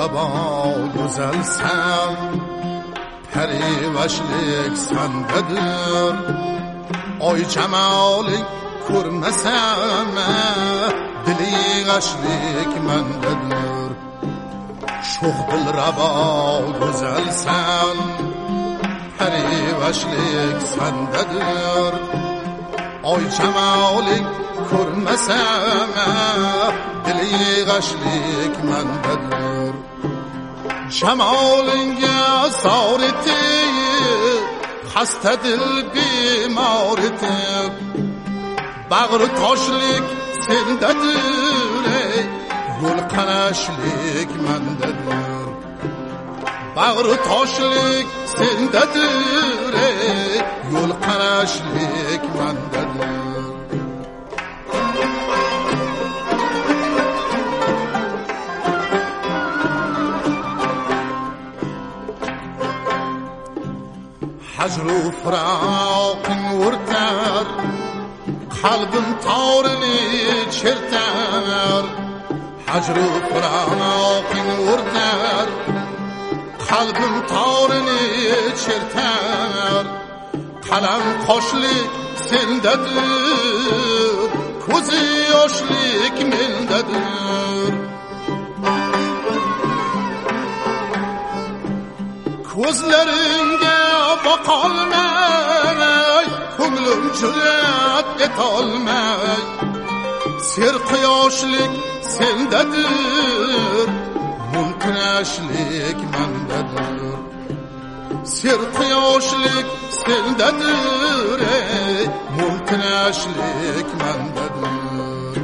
rabo güzelsen, periveşlik sendedir. Oy cemalin kurmesem, dili gaşlik mendedir. Şox dil rabo güzelsen, periveşlik sendedir. Oy cemalin kurmesem, dili gaşlik mendedir. Cemalingge sareti, hasta dil bimareti. Bağrı taşlik sendedir, yol qaraşlik mendedir. Bağrı taşlik sendedir, yol qaraşlik mendedir. Hacru fıraqın vurtar, kalbim tavrını çerter. Hacru fıraqın vurtar, kalbim tavrını çerter. Kalem koşlik sendedir, ko'zi yoshlik mendedir. Ko'zlaringga boqolmay, ko'nglim jur'at etolmay. Serquyoshlik sendadir, mulkinashlik mendadir. Serquyoshlik sendadir, mulkinashlik mendadir.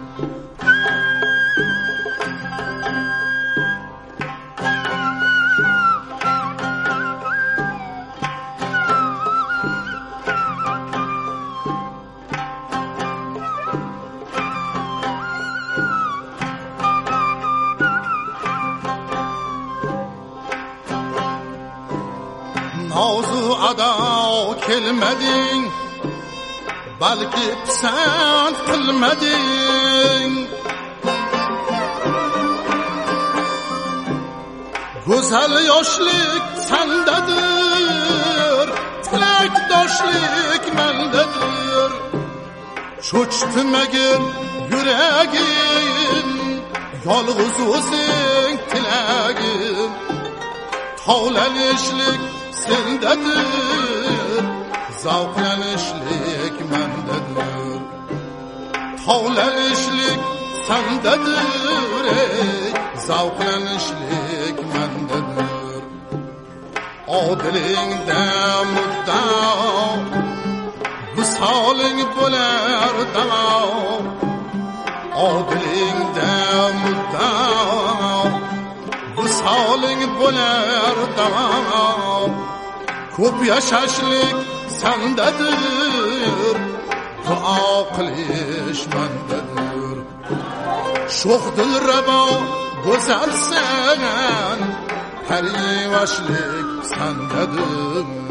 Nazu ada kelmedin, balki pisand qilmading. Go'zal yoshlik sendadir, tilakdoshlik mendadir. Cho'chitmagin yuragim, yolg'iz o'zing tilagim. Tovlanishlik sendadir, zavqlanishlik mendadir. Tovlanishlik sendadir, zavqlanishlik mendadir. Odilingda muddao, visoling bo'lar davo. Odilingda muddao, visoling bo'lar davo. Ko'p yashashlik sendadir, duo qilish mendadir. Sho'x dil rabo go'zalsan, periveşlik sendadir.